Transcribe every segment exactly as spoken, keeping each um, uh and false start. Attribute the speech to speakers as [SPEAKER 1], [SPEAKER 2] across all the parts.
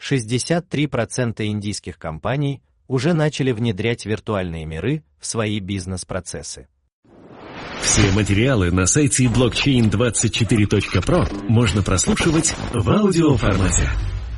[SPEAKER 1] шестьдесят три процента индийских компаний уже начали внедрять виртуальные миры в свои бизнес-процессы.
[SPEAKER 2] Все материалы на сайте блокчейн двадцать четыре точка про можно прослушивать в аудиоформате.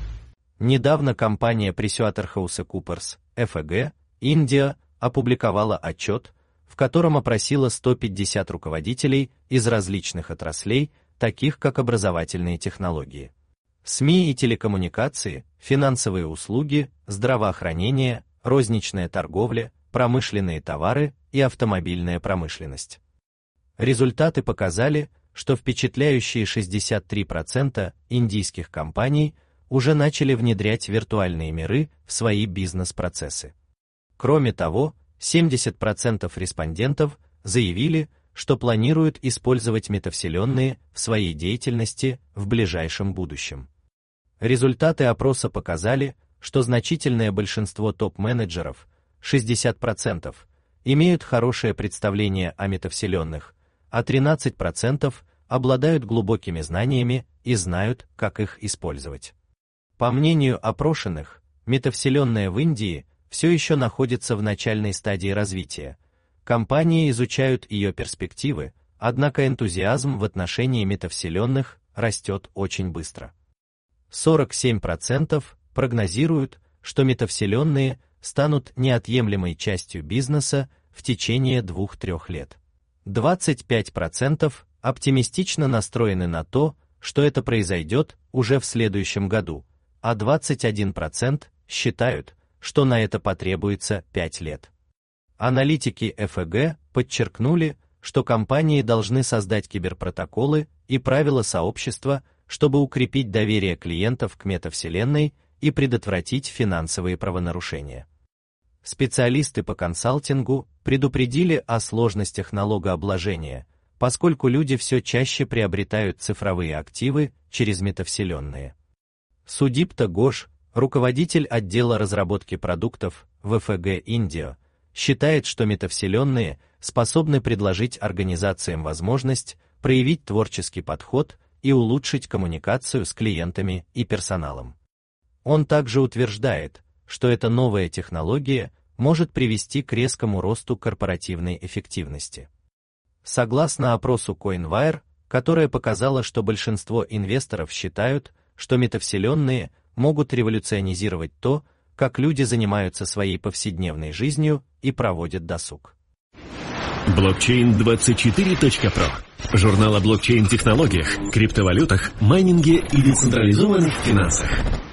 [SPEAKER 1] Недавно компания PricewaterhouseCoopers, эф и джи, Индия, опубликовала отчет, в котором опросила сто пятьдесят руководителей из различных отраслей, таких как образовательные технологии, СМИ и телекоммуникации, финансовые услуги, здравоохранение, розничная торговля, промышленные товары и автомобильная промышленность. Результаты показали, что впечатляющие шестьдесят три процента индийских компаний уже начали внедрять виртуальные миры в свои бизнес-процессы. Кроме того, семьдесят процентов респондентов заявили, что планируют использовать метавселенные в своей деятельности в ближайшем будущем. Результаты опроса показали, что значительное большинство топ-менеджеров, шестьдесят процентов, имеют хорошее представление о метавселенных, а тринадцать процентов обладают глубокими знаниями и знают, как их использовать. По мнению опрошенных, метавселенная в Индии все еще находится в начальной стадии развития. Компании изучают ее перспективы, однако энтузиазм в отношении метавселенных растет очень быстро. сорок семь процентов прогнозируют, что метавселенные станут неотъемлемой частью бизнеса в течение двух-трех лет. двадцать пять процентов оптимистично настроены на то, что это произойдет уже в следующем году, а двадцать один процент считают, что на это потребуется пять лет. Аналитики эф и джи подчеркнули, что компании должны создать киберпротоколы и правила сообщества, чтобы укрепить доверие клиентов к метавселенной и предотвратить финансовые правонарушения. Специалисты по консалтингу предупредили о сложностях налогообложения, поскольку люди все чаще приобретают цифровые активы через метавселенные. Судипта Гош, руководитель отдела разработки продуктов в эф и джи Индия, считает, что метавселенные способны предложить организациям возможность проявить творческий подход и улучшить коммуникацию с клиентами и персоналом. Он также утверждает, что эта новая технология может привести к резкому росту корпоративной эффективности. Согласно опросу CoinWire, которое показало, что большинство инвесторов считают, что метавселенные могут революционизировать то, как люди занимаются своей повседневной жизнью и проводят досуг.
[SPEAKER 2] блокчейн двадцать четыре точка про. Журнал о блокчейн-технологиях, криптовалютах, майнинге и децентрализованных финансах.